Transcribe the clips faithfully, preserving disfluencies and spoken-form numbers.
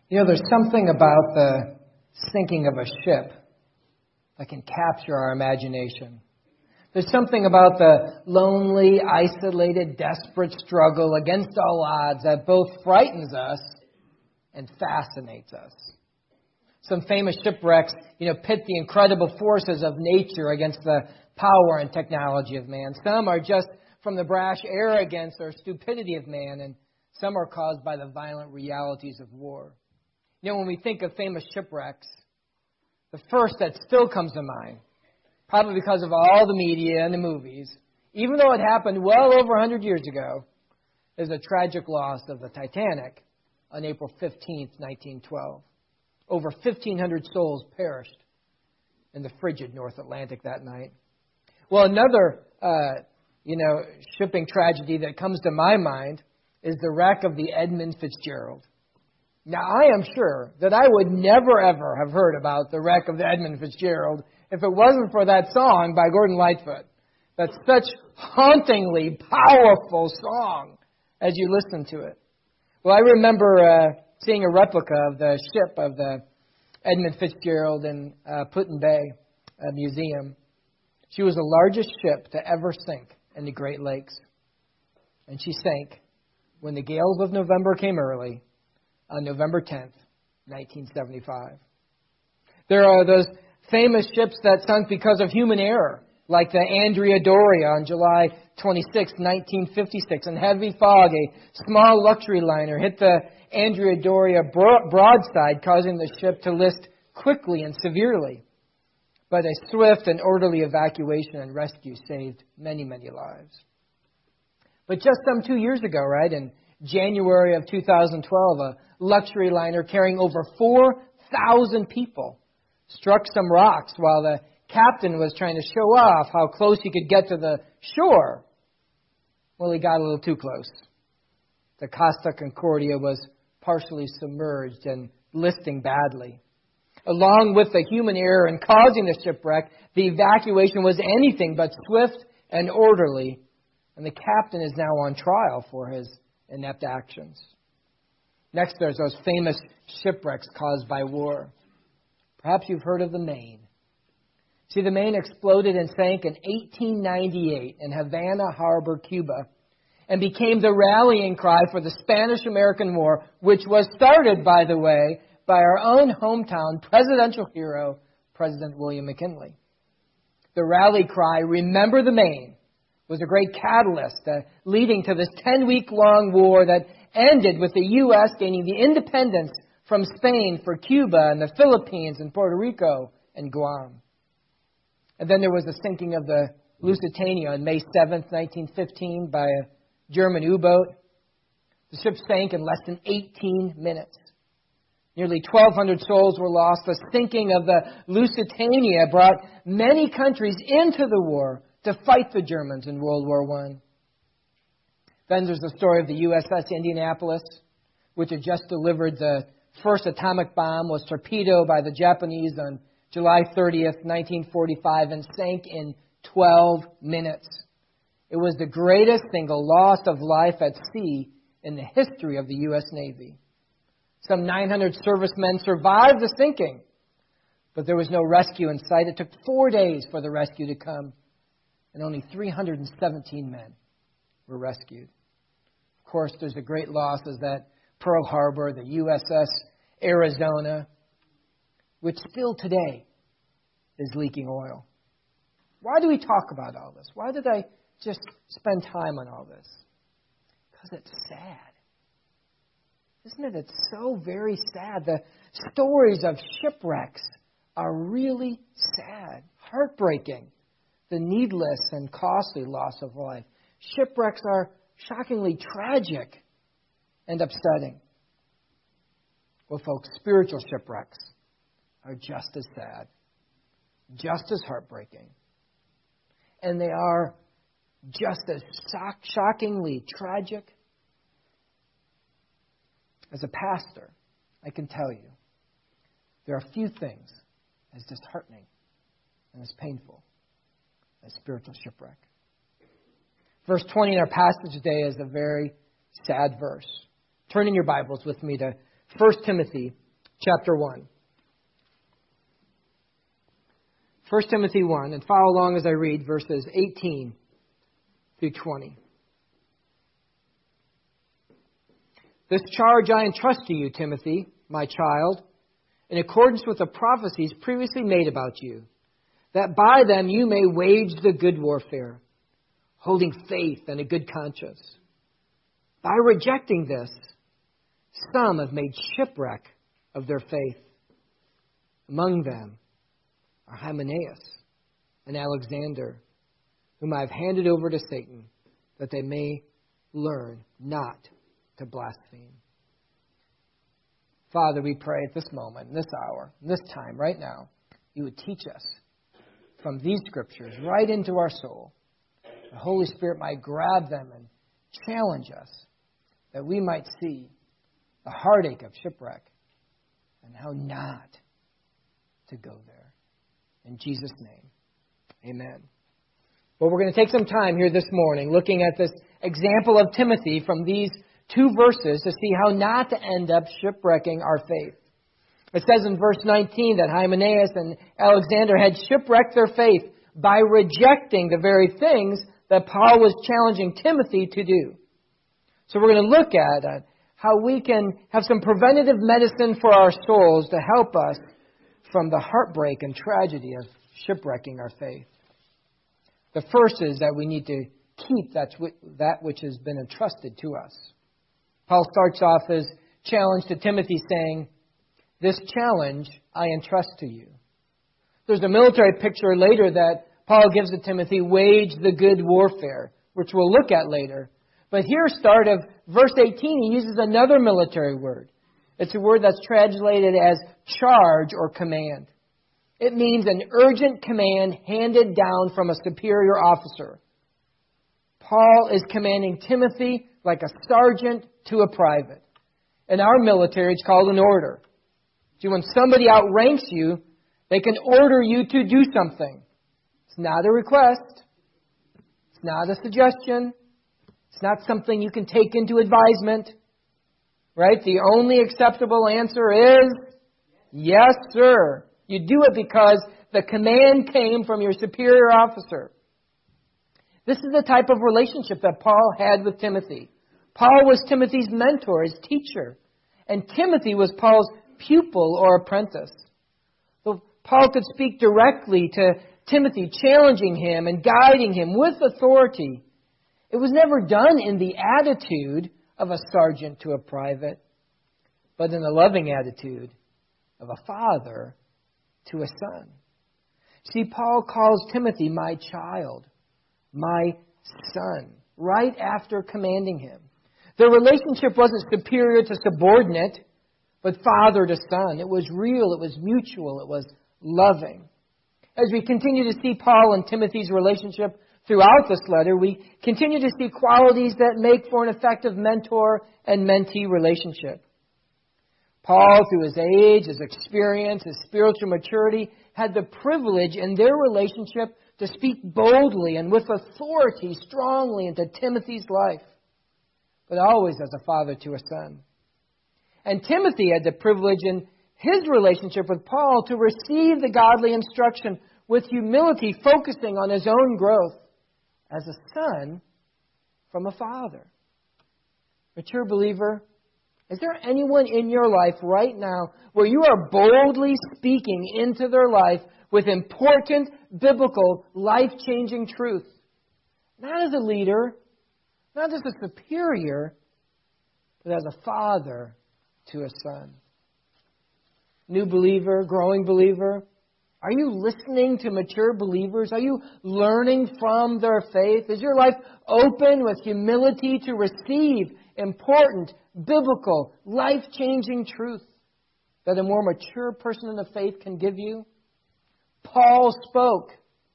You know, there's something about the sinking of a ship that can capture our imagination. There's something about the lonely, isolated, desperate struggle against all odds that both frightens us and fascinates us. Some famous shipwrecks, you know, pit the incredible forces of nature against the power and technology of man. Some are just from the brash arrogance or stupidity of man, and some are caused by the violent realities of war. You know, when we think of famous shipwrecks, the first that still comes to mind, probably because of all the media and the movies, even though it happened well over one hundred years ago, is the tragic loss of the Titanic on April fifteenth, nineteen twelve. Over fifteen hundred souls perished in the frigid North Atlantic that night. Well, another, uh, you know, shipping tragedy that comes to my mind is the wreck of the Edmund Fitzgerald. Now, I am sure that I would never, ever have heard about the wreck of the Edmund Fitzgerald if it wasn't for that song by Gordon Lightfoot. That's such hauntingly powerful song as you listen to it. Well, I remember uh, seeing a replica of the ship of the Edmund Fitzgerald in uh, Put-in Bay uh, Museum. She was the largest ship to ever sink in the Great Lakes. And she sank when the gales of November came early on November tenth, nineteen seventy-five. There are those famous ships that sunk because of human error, like the Andrea Doria on July twenty-sixth, nineteen fifty-six. In heavy fog, a small luxury liner hit the Andrea Doria broadside, causing the ship to list quickly and severely. But a swift and orderly evacuation and rescue saved many, many lives. But just some two years ago, right, in January of two thousand twelve, a luxury liner carrying over four thousand people struck some rocks while the captain was trying to show off how close he could get to the shore. Well, he got a little too close. The Costa Concordia was partially submerged and listing badly. Along with the human error in causing the shipwreck, the evacuation was anything but swift and orderly, and the captain is now on trial for his inept actions. Next, there's those famous shipwrecks caused by war. Perhaps you've heard of the Maine. See, the Maine exploded and sank in eighteen ninety-eight in Havana Harbor, Cuba, and became the rallying cry for the Spanish-American War, which was started, by the way, by our own hometown presidential hero, President William McKinley. The rally cry, "Remember the Maine," was a great catalyst uh, leading to this ten-week-long war that ended with the U S gaining the independence from Spain for Cuba and the Philippines and Puerto Rico and Guam. And then there was the sinking of the Lusitania on May seventh, nineteen fifteen by a German U-boat. The ship sank in less than eighteen minutes. Nearly twelve hundred souls were lost. The sinking of the Lusitania brought many countries into the war to fight the Germans in World War One. Then there's the story of the U S S Indianapolis, which had just delivered the first atomic bomb, was torpedoed by the Japanese on July thirtieth, nineteen forty-five, and sank in twelve minutes. It was the greatest single loss of life at sea in the history of the U S Navy. Some nine hundred servicemen survived the sinking, but there was no rescue in sight. It took four days for the rescue to come, and only three hundred seventeen men were rescued. Of course, there's a great loss is that Pearl Harbor, the U S S Arizona, which still today is leaking oil. Why do we talk about all this? Why did I just spend time on all this? Because it's sad. Isn't it? It's so very sad. The stories of shipwrecks are really sad, heartbreaking. The needless and costly loss of life. Shipwrecks are shockingly tragic and upsetting. Well, folks, spiritual shipwrecks are just as sad, just as heartbreaking, and they are just as shock, shockingly tragic. As a pastor, I can tell you, there are few things as disheartening and as painful as spiritual shipwreck. Verse twenty in our passage today is a very sad verse. Turn in your Bibles with me to First Timothy chapter one. First Timothy one, and follow along as I read verses eighteen through twenty. This charge I entrust to you, Timothy, my child, in accordance with the prophecies previously made about you, that by them you may wage the good warfare, holding faith and a good conscience. By rejecting this, some have made shipwreck of their faith. Among them are Hymenaeus and Alexander, whom I have handed over to Satan, that they may learn not to blaspheme. Father, we pray at this moment, in this hour, in this time, right now, you would teach us from these scriptures right into our soul. The Holy Spirit might grab them and challenge us, that we might see the heartache of shipwreck and how not to go there. In Jesus' name, amen. Well, we're going to take some time here this morning looking at this example of Timothy from these two verses to see how not to end up shipwrecking our faith. It says in verse nineteen that Hymenaeus and Alexander had shipwrecked their faith by rejecting the very things that Paul was challenging Timothy to do. So we're going to look at uh, how we can have some preventative medicine for our souls to help us from the heartbreak and tragedy of shipwrecking our faith. The first is that we need to keep that, that which has been entrusted to us. Paul starts off his challenge to Timothy saying, "This challenge I entrust to you." There's a military picture later that Paul gives to Timothy, wage the good warfare, which we'll look at later. But here, start of verse eighteen, he uses another military word. It's a word that's translated as charge or command. It means an urgent command handed down from a superior officer. Paul is commanding Timothy like a sergeant to a private. In our military, it's called an order. See, when somebody outranks you, they can order you to do something. It's not a request. It's not a suggestion. It's not something you can take into advisement. Right? The only acceptable answer is, yes, sir. You do it because the command came from your superior officer. This is the type of relationship that Paul had with Timothy. Paul was Timothy's mentor, his teacher. And Timothy was Paul's pupil or apprentice. So Paul could speak directly to Timothy, challenging him and guiding him with authority. It was never done in the attitude of a sergeant to a private, but in the loving attitude of a father to a son. See, Paul calls Timothy my child, my son, right after commanding him. The relationship wasn't superior to subordinate, but father to son. It was real, it was mutual, it was loving. As we continue to see Paul and Timothy's relationship throughout this letter, we continue to see qualities that make for an effective mentor and mentee relationship. Paul, through his age, his experience, his spiritual maturity, had the privilege in their relationship to speak boldly and with authority strongly into Timothy's life, but always as a father to a son. And Timothy had the privilege in his relationship with Paul to receive the godly instruction with humility, focusing on his own growth as a son from a father. Mature believer, is there anyone in your life right now where you are boldly speaking into their life with important, biblical, life-changing truth? Not as a leader, not as a superior, but as a father to a son. New believer, growing believer, are you listening to mature believers? Are you learning from their faith? Is your life open with humility to receive important, biblical, life-changing truth that a more mature person in the faith can give you? Paul spoke.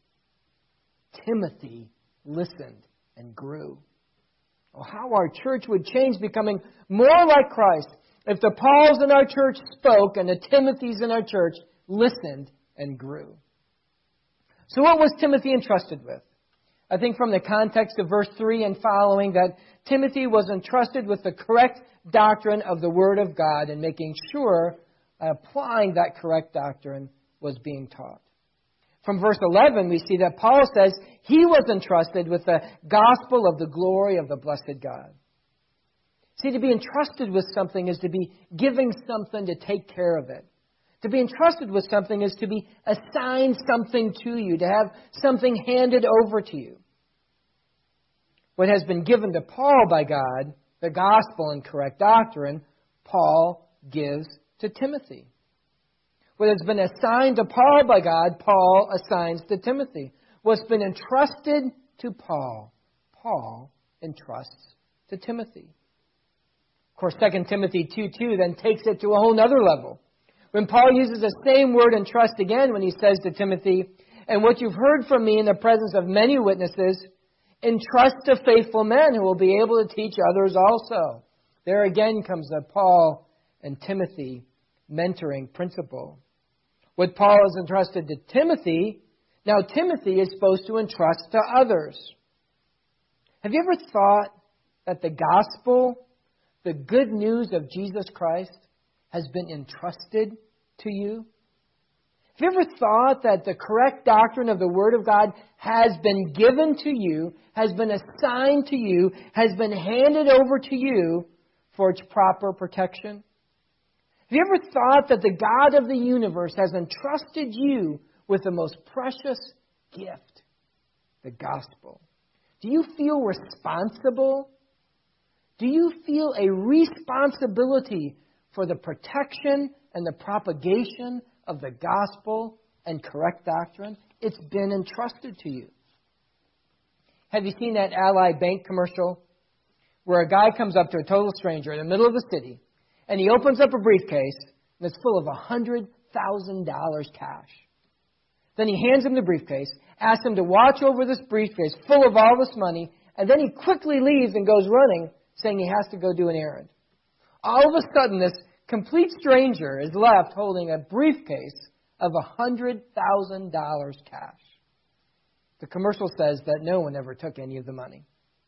Timothy listened and grew. Oh, how our church would change, becoming more like Christ, if the Pauls in our church spoke and the Timothys in our church listened and grew. So what was Timothy entrusted with? I think from the context of verse three and following that Timothy was entrusted with the correct doctrine of the Word of God and making sure applying that correct doctrine was being taught. From verse eleven, we see that Paul says he was entrusted with the gospel of the glory of the blessed God. See, to be entrusted with something is to be giving something to take care of it. To be entrusted with something is to be assigned something to you, to have something handed over to you. What has been given to Paul by God, the gospel and correct doctrine, Paul gives to Timothy. What has been assigned to Paul by God, Paul assigns to Timothy. What's been entrusted to Paul, Paul entrusts to Timothy. Of course, Second Timothy two two then takes it to a whole other level. When Paul uses the same word entrust again when he says to Timothy, and what you've heard from me in the presence of many witnesses, entrust to faithful men who will be able to teach others also. There again comes the Paul and Timothy mentoring principle. What Paul has entrusted to Timothy, now Timothy is supposed to entrust to others. Have you ever thought that the gospel, the good news of Jesus Christ, has been entrusted to you? Have you ever thought that the correct doctrine of the Word of God has been given to you, has been assigned to you, has been handed over to you for its proper protection? Have you ever thought that the God of the universe has entrusted you with the most precious gift, the gospel? Do you feel responsible? Do you feel a responsibility for the protection and the propagation of the gospel and correct doctrine? It's been entrusted to you. Have you seen that Ally Bank commercial where a guy comes up to a total stranger in the middle of the city and he opens up a briefcase and it's full of one hundred thousand dollars cash? Then he hands him the briefcase, asks him to watch over this briefcase full of all this money, and then he quickly leaves and goes running, saying he has to go do an errand. All of a sudden, this complete stranger is left holding a briefcase of one hundred thousand dollars cash. The commercial says that no one ever took any of the money.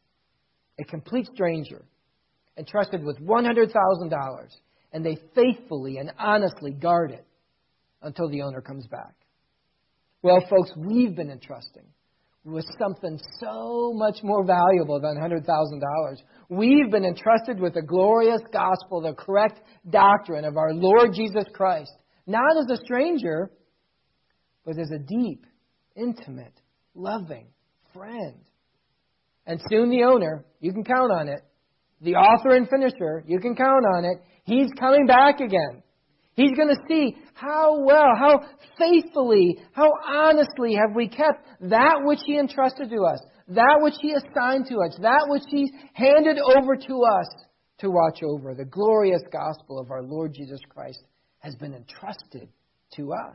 A complete stranger entrusted with one hundred thousand dollars, and they faithfully and honestly guard it until the owner comes back. Well, folks, we've been entrusting with something so much more valuable than one hundred thousand dollars. We've been entrusted with the glorious gospel, the correct doctrine of our Lord Jesus Christ, not as a stranger, but as a deep, intimate, loving friend. And soon the owner, you can count on it, the author and finisher, you can count on it, he's coming back again. He's going to see how well, how faithfully, how honestly have we kept that which He entrusted to us, that which He assigned to us, that which He handed over to us to watch over. The glorious gospel of our Lord Jesus Christ has been entrusted to us.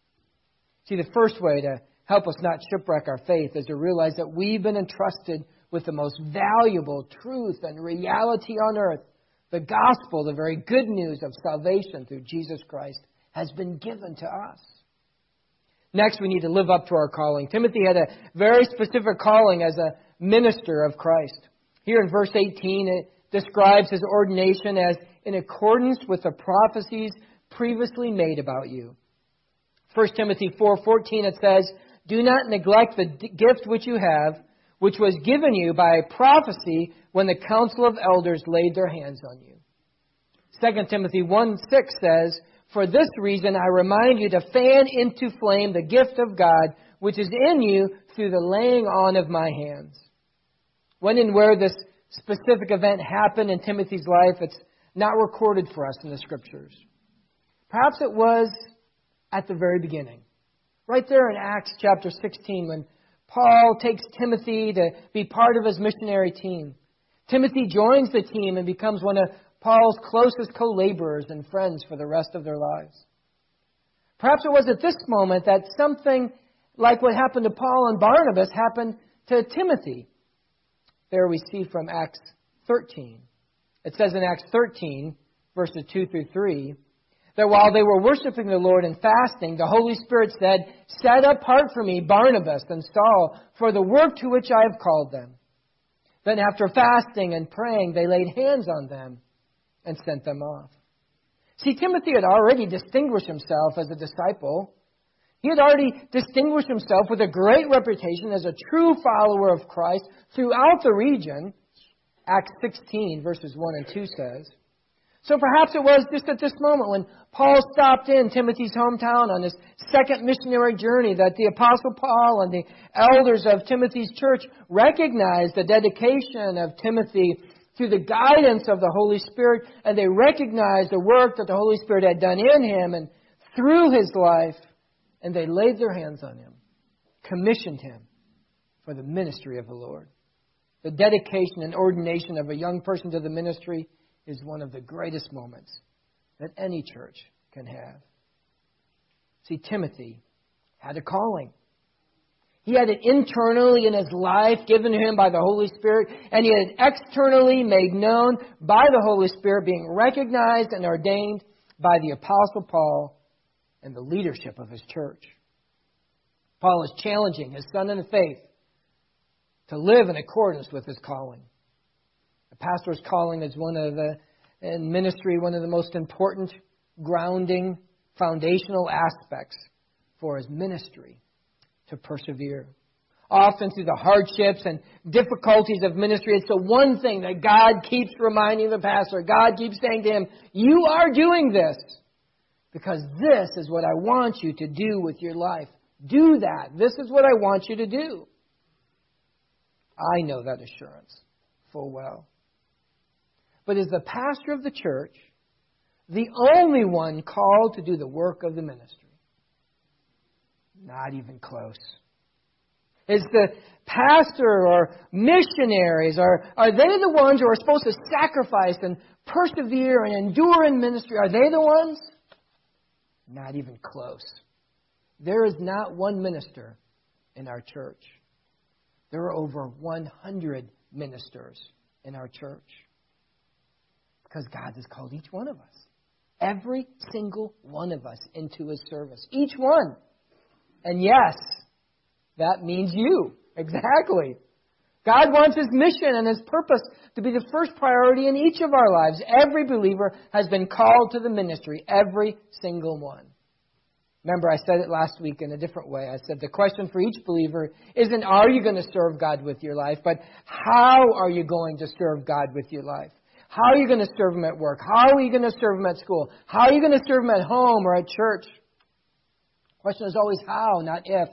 See, the first way to help us not shipwreck our faith is to realize that we've been entrusted with the most valuable truth and reality on earth. The gospel, the very good news of salvation through Jesus Christ, has been given to us. Next, we need to live up to our calling. Timothy had a very specific calling as a minister of Christ. Here in verse eighteen, it describes his ordination as in accordance with the prophecies previously made about you. First Timothy four fourteen, it says, do not neglect the gift which you have, which was given you by prophecy when the council of elders laid their hands on you. Second Timothy one six says, for this reason I remind you to fan into flame the gift of God, which is in you through the laying on of my hands. When and where this specific event happened in Timothy's life, it's not recorded for us in the Scriptures. Perhaps it was at the very beginning. Right there in Acts chapter sixteen, when Paul takes Timothy to be part of his missionary team. Timothy joins the team and becomes one of Paul's closest co-laborers and friends for the rest of their lives. Perhaps it was at this moment that something like what happened to Paul and Barnabas happened to Timothy. There we see from Acts thirteen. It says in Acts thirteen, verses two through three, that while they were worshiping the Lord and fasting, the Holy Spirit said, "Set apart for me Barnabas and Saul for the work to which I have called them." Then after fasting and praying, they laid hands on them and sent them off. See, Timothy had already distinguished himself as a disciple. He had already distinguished himself with a great reputation as a true follower of Christ throughout the region. Acts sixteen, verses one and two says. So perhaps it was just at this moment when Paul stopped in Timothy's hometown on his second missionary journey that the Apostle Paul and the elders of Timothy's church recognized the dedication of Timothy through the guidance of the Holy Spirit, and they recognized the work that the Holy Spirit had done in him and through his life, and they laid their hands on him, commissioned him for the ministry of the Lord. The dedication and ordination of a young person to the ministry is one of the greatest moments that any church can have. See, Timothy had a calling. He had it internally in his life given to him by the Holy Spirit, and he had it externally made known by the Holy Spirit, being recognized and ordained by the Apostle Paul and the leadership of his church. Paul is challenging his son in the faith to live in accordance with his calling. The pastor's calling is one of the, in ministry, one of the most important grounding, foundational aspects for his ministry to persevere. Often through the hardships and difficulties of ministry, it's the one thing that God keeps reminding the pastor. God keeps saying to him, "You are doing this because this is what I want you to do with your life. Do that. This is what I want you to do." I know that assurance full well. But is the pastor of the church the only one called to do the work of the ministry? Not even close. Is the pastor or missionaries, are, are they the ones who are supposed to sacrifice and persevere and endure in ministry? Are they the ones? Not even close. There is not one minister in our church. There are over one hundred ministers in our church. Because God has called each one of us. Every single one of us into His service. Each one. And yes, that means you. Exactly. God wants His mission and His purpose to be the first priority in each of our lives. Every believer has been called to the ministry. Every single one. Remember, I said it last week in a different way. I said the question for each believer isn't, are you going to serve God with your life, but how are you going to serve God with your life? How are you going to serve Him at work? How are you going to serve Him at school? How are you going to serve Him at home or at church? The question is always how, not if.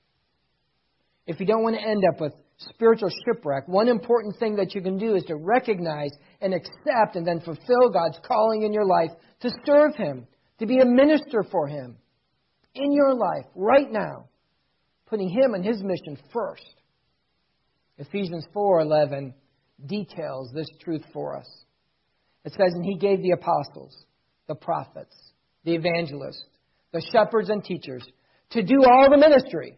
If you don't want to end up with spiritual shipwreck, one important thing that you can do is to recognize and accept and then fulfill God's calling in your life to serve Him, to be a minister for Him in your life right now, putting Him and His mission first. Ephesians four eleven details this truth for us. It says, "And He gave the apostles, the prophets, the evangelists, the shepherds and teachers to do all the ministry."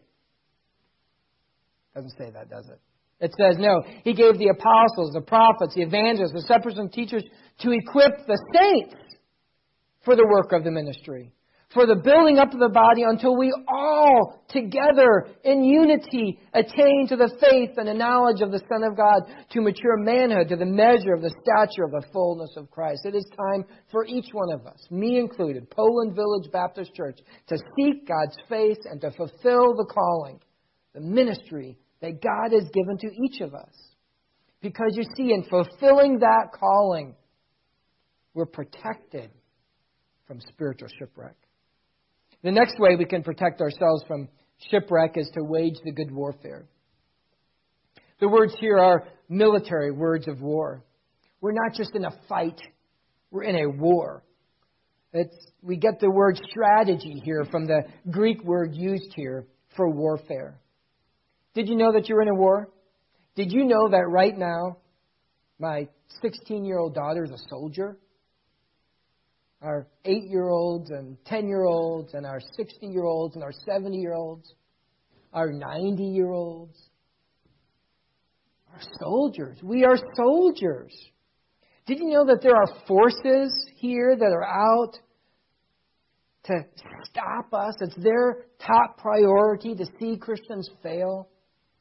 Doesn't say that, does it? It says, no, He gave the apostles, the prophets, the evangelists, the shepherds and teachers to equip the saints for the work of the ministry, for the building up of the body until we all together in unity attain to the faith and the knowledge of the Son of God, to mature manhood, to the measure of the stature of the fullness of Christ. It is time for each one of us, me included, Poland Village Baptist Church, to seek God's face and to fulfill the calling, the ministry that God has given to each of us. Because you see, in fulfilling that calling, we're protected from spiritual shipwreck. The next way we can protect ourselves from shipwreck is to wage the good warfare. The words here are military words of war. We're not just in a fight, we're in a war. It's, we get the word strategy here from the Greek word used here for warfare. Did you know that you're in a war? Did you know that right now my sixteen-year-old daughter is a soldier? Our eight-year-olds and ten-year-olds and our sixty-year-olds and our seventy-year-olds, our ninety-year-olds are soldiers. We are soldiers. Did you know that there are forces here that are out to stop us. It's their top priority to see Christians fail,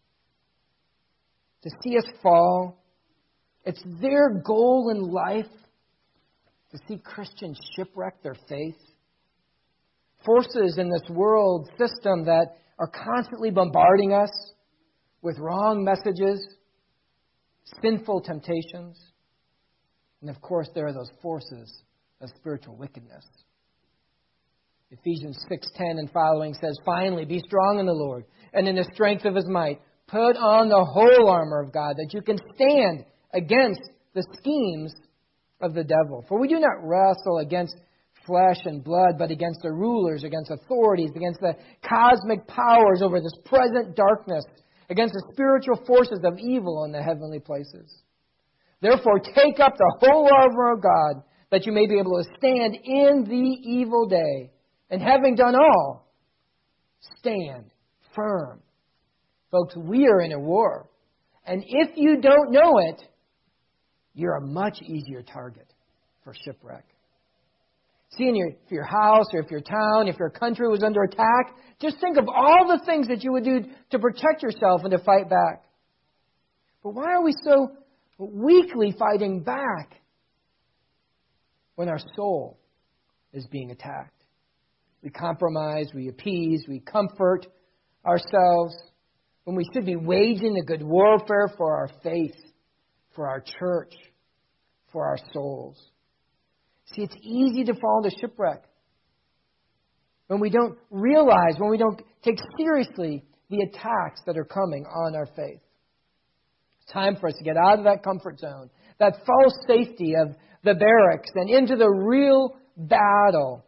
to see us fall. It's their goal in life to see Christians shipwreck their faith. Forces in this world system that are constantly bombarding us with wrong messages, sinful temptations. And of course, there are those forces of spiritual wickedness. Ephesians six ten and following says, "Finally, be strong in the Lord and in the strength of His might. Put on the whole armor of God, that you can stand against the schemes of the devil. For we do not wrestle against flesh and blood, but against the rulers, against authorities, against the cosmic powers over this present darkness, against the spiritual forces of evil in the heavenly places. Therefore, take up the whole armor of God, that you may be able to stand in the evil day. And having done all, stand firm." Folks, we are in a war. And if you don't know it, you're a much easier target for shipwreck. See, in your, if your house or if your town, if your country was under attack, just think of all the things that you would do to protect yourself and to fight back. But why are we so weakly fighting back when our soul is being attacked? We compromise, we appease, we comfort ourselves when we should be waging a good warfare for our faith, for our church, for our souls. See, it's easy to fall into shipwreck when we don't realize, when we don't take seriously the attacks that are coming on our faith. It's time for us to get out of that comfort zone, that false safety of the barracks, and into the real battle,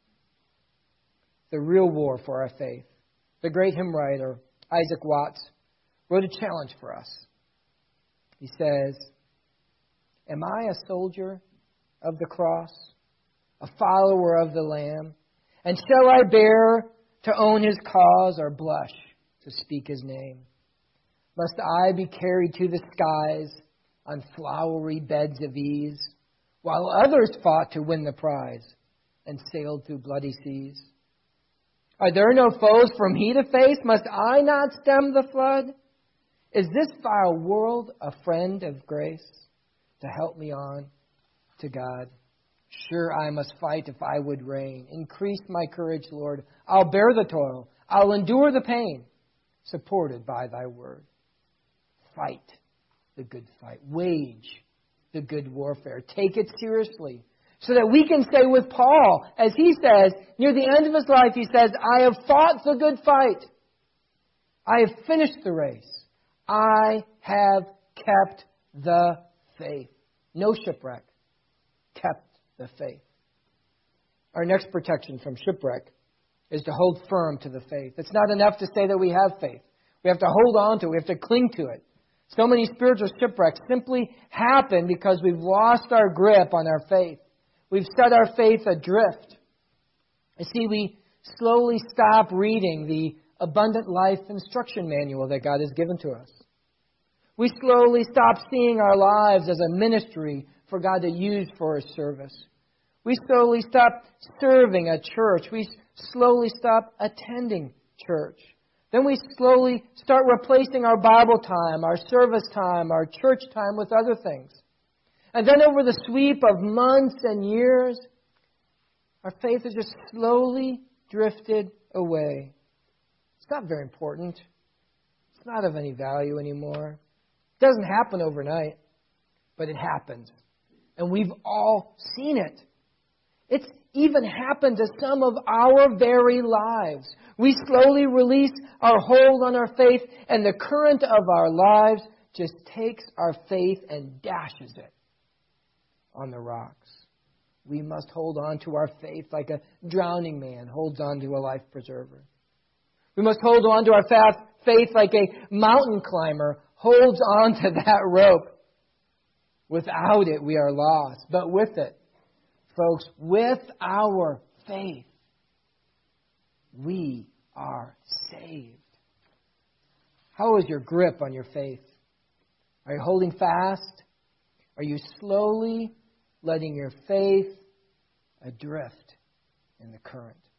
the real war for our faith. The great hymn writer, Isaac Watts, wrote a challenge for us. He says, "Am I a soldier of the cross, a follower of the Lamb? And shall I bear to own His cause, or blush to speak His name? Must I be carried to the skies on flowery beds of ease, while others fought to win the prize and sailed through bloody seas? Are there no foes for me to face? Must I not stem the flood? Is this vile world a friend of grace to help me on to God? Sure, I must fight if I would reign. Increase my courage, Lord. I'll bear the toil. I'll endure the pain, supported by Thy word. Fight the good fight. Wage the good warfare. Take it seriously, so that we can say with Paul, as he says, near the end of his life, he says, I have fought the good fight. I have finished the race. I have kept the faith." No shipwreck. Kept the faith. Our next protection from shipwreck is to hold firm to the faith. It's not enough to say that we have faith. We have to hold on to it. We have to cling to it. So many spiritual shipwrecks simply happen because we've lost our grip on our faith. We've set our faith adrift. You see, we slowly stop reading the abundant life instruction manual that God has given to us. We slowly stop seeing our lives as a ministry for God to use for His service. We slowly stop serving at church. We slowly stop attending church. Then we slowly start replacing our Bible time, our service time, our church time with other things. And then over the sweep of months and years, our faith has just slowly drifted away. It's not very important. It's not of any value anymore. It doesn't happen overnight, but it happens. And we've all seen it. It's even happened to some of our very lives. We slowly release our hold on our faith, and the current of our lives just takes our faith and dashes it on the rocks. We must hold on to our faith like a drowning man holds on to a life preserver. We must hold on to our faith like a mountain climber holds on to that rope. Without it, we are lost. But with it, folks, with our faith, we are saved. How is your grip on your faith? Are you holding fast? Are you slowly letting your faith adrift in the current?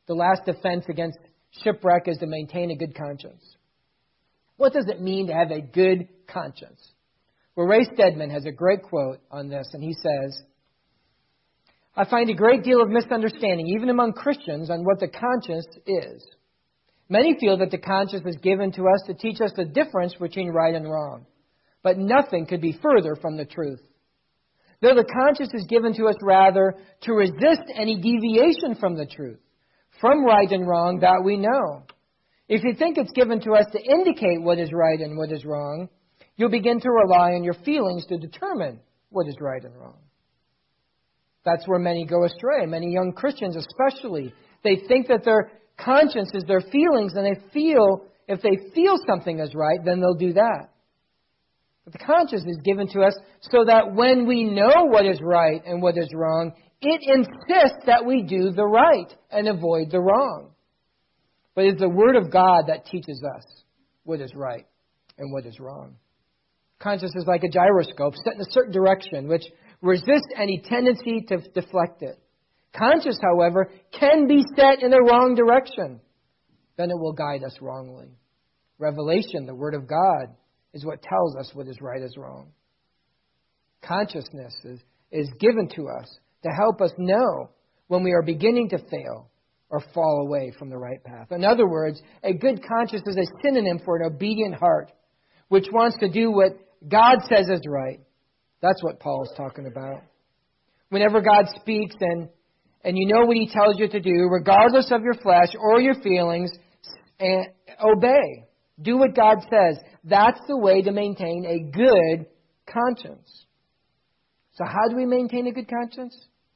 The last defense against shipwreck is to maintain a good conscience. What does it mean to have a good conscience? Well, Ray Stedman has a great quote on this, and he says, I find a great deal of misunderstanding, even among Christians, on what the conscience is. Many feel that the conscience is given to us to teach us the difference between right and wrong. But nothing could be further from the truth. Though the conscience is given to us rather to resist any deviation from the truth, from right and wrong, that we know. If you think it's given to us to indicate what is right and what is wrong, you'll begin to rely on your feelings to determine what is right and wrong. That's where many go astray. Many young Christians especially. They think that their conscience is their feelings, and they feel, if they feel something is right, then they'll do that. But the conscience is given to us so that when we know what is right and what is wrong, it insists that we do the right and avoid the wrong. But it's the Word of God that teaches us what is right and what is wrong. Conscience is like a gyroscope set in a certain direction, which resists any tendency to deflect it. Conscience, however, can be set in the wrong direction. Then it will guide us wrongly. Revelation, the Word of God, is what tells us what is right is wrong. Consciousness is, is given to us to help us know when we are beginning to fail or fall away from the right path. In other words, a good conscience is a synonym for an obedient heart, which wants to do what God says is right. That's what Paul is talking about. Whenever God speaks and, and you know what He tells you to do, regardless of your flesh or your feelings, and obey. Do what God says. That's the way to maintain a good conscience. So how do we maintain a good conscience?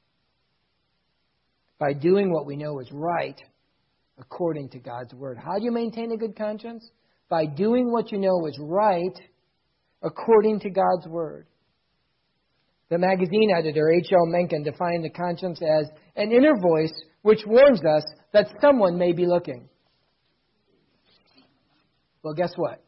By doing what we know is right according to God's Word. How do you maintain a good conscience? By doing what you know is right according to God's Word. The magazine editor, H L Mencken, defined the conscience as an inner voice which warns us that someone may be looking. Well, guess what?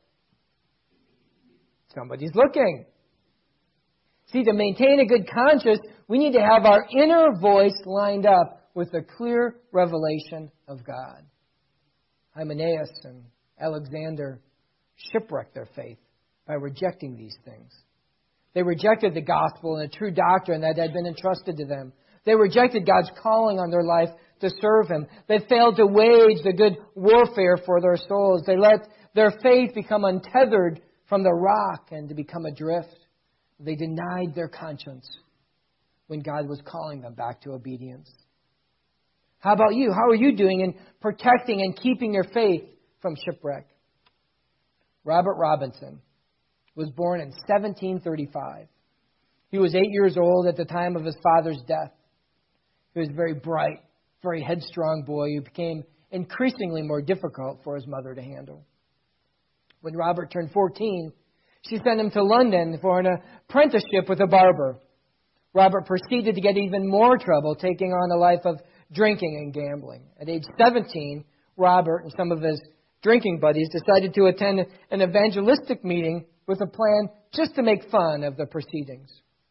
Somebody's looking. See, to maintain a good conscience, we need to have our inner voice lined up with the clear revelation of God. Hymenaeus and Alexander shipwrecked their faith by rejecting these things. They rejected the gospel and the true doctrine that had been entrusted to them. They rejected God's calling on their life to serve Him. They failed to wage the good warfare for their souls. They let their faith become untethered from the rock and to become adrift. They denied their conscience when God was calling them back to obedience. How about you? How are you doing in protecting and keeping your faith from shipwreck? Robert Robinson was born in seventeen thirty-five. He was eight years old at the time of his father's death. He was a very bright, very headstrong boy who became increasingly more difficult for his mother to handle. When Robert turned fourteen, she sent him to London for an apprenticeship with a barber. Robert proceeded to get even more trouble, taking on a life of drinking and gambling. At age seventeen, Robert and some of his drinking buddies decided to attend an evangelistic meeting with a plan just to make fun of the proceedings.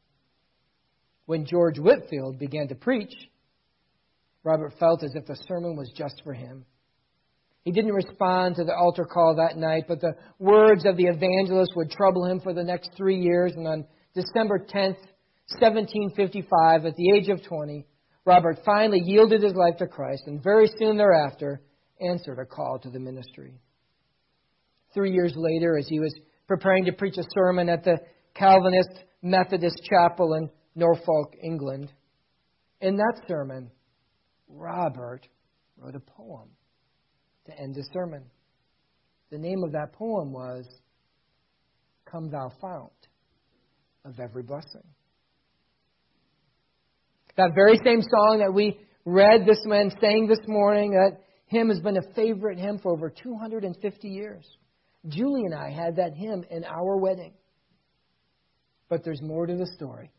When George Whitefield began to preach, Robert felt as if the sermon was just for him. He didn't respond to the altar call that night, but the words of the evangelist would trouble him for the next three years. And on December tenth, seventeen fifty-five, at the age of twenty, Robert finally yielded his life to Christ and very soon thereafter answered a call to the ministry. Three years later, as he was preparing to preach a sermon at the Calvinist Methodist Chapel in Norfolk, England, in that sermon, Robert wrote a poem to end his sermon. The name of that poem was Come Thou Fount of Every Blessing. That very same song that we read this man sang this morning, that hymn has been a favorite hymn for over two hundred fifty years. Julie and I had that hymn in our wedding. But there's more to the story.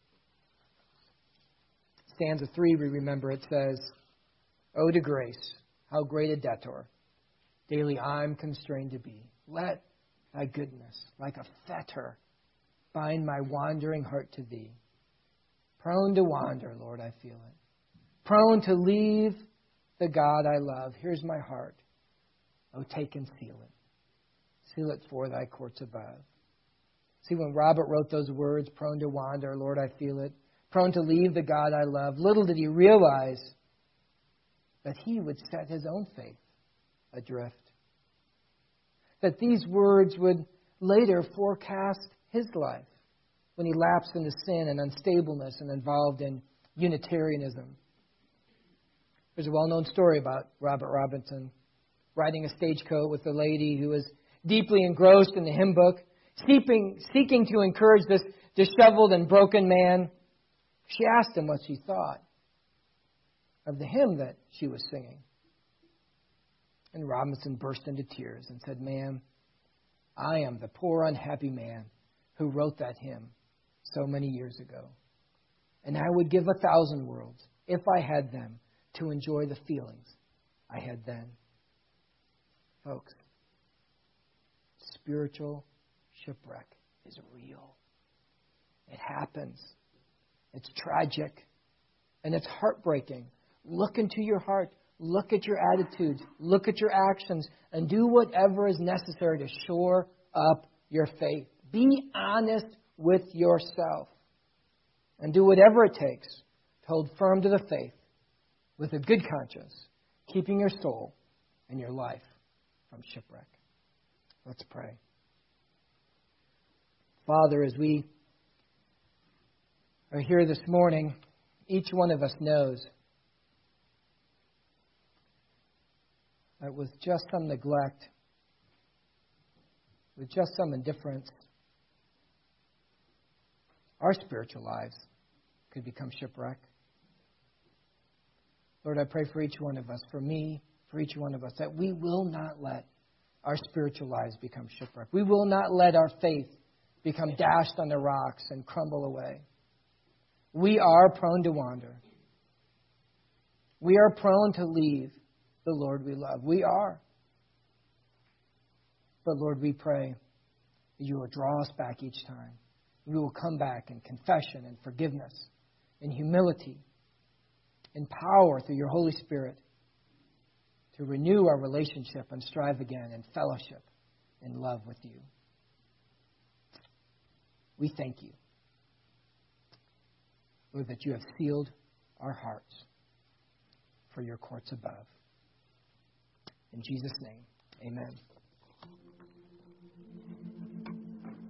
Stanza three, we remember it says, "O to grace, how great a debtor, daily I'm constrained to be. Let thy goodness, like a fetter, bind my wandering heart to thee. Prone to wander, Lord, I feel it. Prone to leave the God I love. Here's my heart. Oh, take and seal it. Seal it for thy courts above. See, when Robert wrote those words, prone to wander, Lord, I feel it, prone to leave the God I love, little did he realize that he would set his own faith adrift. That these words would later forecast his life when he lapsed into sin and unstableness and involved in Unitarianism. There's a well-known story about Robert Robinson riding a stagecoach with a lady who was deeply engrossed in the hymn book, seeking, seeking to encourage this disheveled and broken man. She asked him what she thought of the hymn that she was singing. And Robinson burst into tears and said, "Ma'am, I am the poor unhappy man who wrote that hymn so many years ago. And I would give a thousand worlds, if I had them, to enjoy the feelings I had then." Folks, spiritual shipwreck is real. It happens. It's tragic. And it's heartbreaking. Look into your heart. Look at your attitudes. Look at your actions. And do whatever is necessary to shore up your faith. Be honest with yourself. And do whatever it takes to hold firm to the faith with a good conscience, keeping your soul and your life from shipwreck. Let's pray. Father, as we are here this morning, each one of us knows that with just some neglect, with just some indifference, our spiritual lives could become shipwreck. Lord, I pray for each one of us, for me, for each one of us, that we will not let our spiritual lives become shipwreck. We will not let our faith become dashed on the rocks and crumble away. We are prone to wander. We are prone to leave the Lord we love. We are. But Lord, we pray that you will draw us back each time. We will come back in confession and forgiveness, in humility, in power through your Holy Spirit to renew our relationship and strive again in fellowship and love with you. We thank you, Lord, that you have sealed our hearts for your courts above. In Jesus' name, amen.